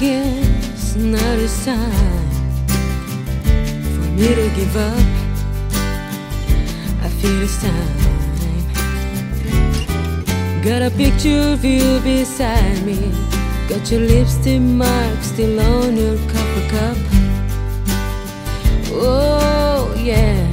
guess now it's time for me to give up. I feel it's time. Got a picture of you beside me. Got your lipstick mark still on your coffee cup. Oh yeah.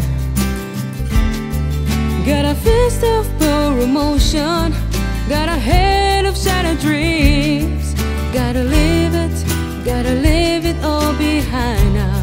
Got a fist of pure emotion. Got a head of shattered dreams. Gotta leave it all behind now.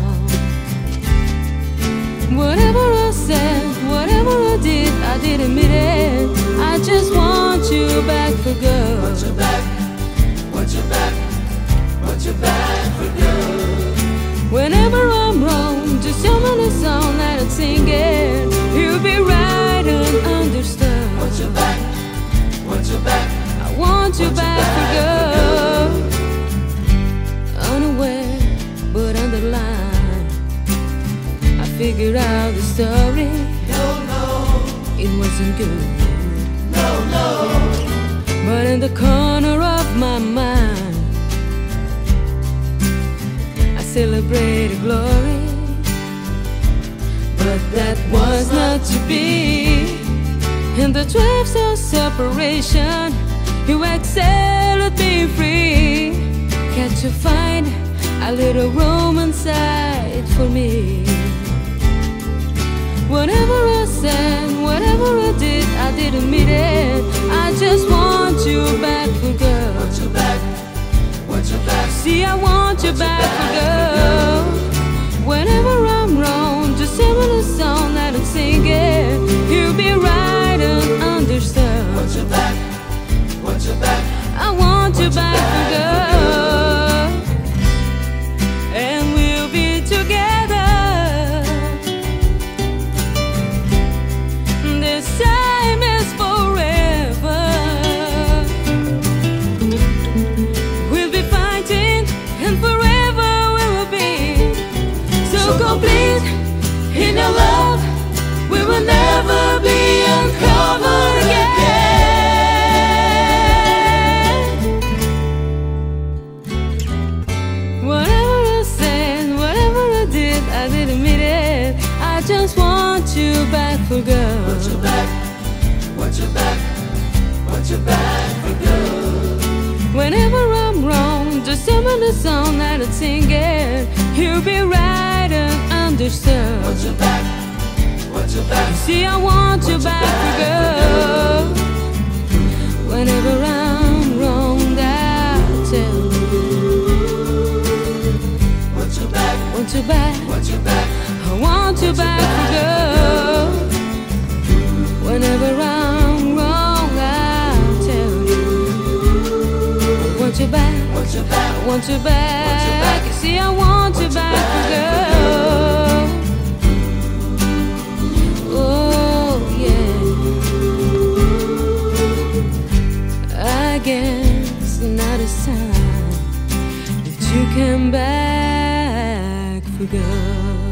Whatever I said, whatever I did admit it. I just want you back for good. Want you back, want you back, want you back for good. Whenever I'm wrong, just tell me the song that I'm singing. You'll be right and understood. Want you back, want you back. I want you back for good. Unaware, but underlined, I figured out the story. No, it wasn't good. no. But in the corner of my mind, I celebrated glory. But that was not to be. In the drifts of separation, you excel at being free. Can't you find a little room inside for me? Whatever I said, whatever I did admit it. I just want you back for good. Want you back, want you back. See, I want you back for good. Whenever I'm wrong, just sing me the song that I'm singing. You'll be right and understood. Want you back, want you back. I want you back for good. And we'll be together. This time is forever. We'll be fighting, and forever we will be so complete in your love. We will never be uncovered again. Whatever I said, whatever I did admit it. I just want you back for good. Want you back, want you back, want you back for good. Whenever I'm wrong, just tell me the song that I'm singing. You'll be right and understood. Want you back, want you back. See, I want you back for good. Whenever I'm wrong, I'll tell you. Want you back, Want you back, want you back. I want you back for good. Whenever I'm wrong, I'll tell you. Want you back, Want you back, I want you back. See, I want you back for good. Oh yeah. I guess now it's time that you came back for good.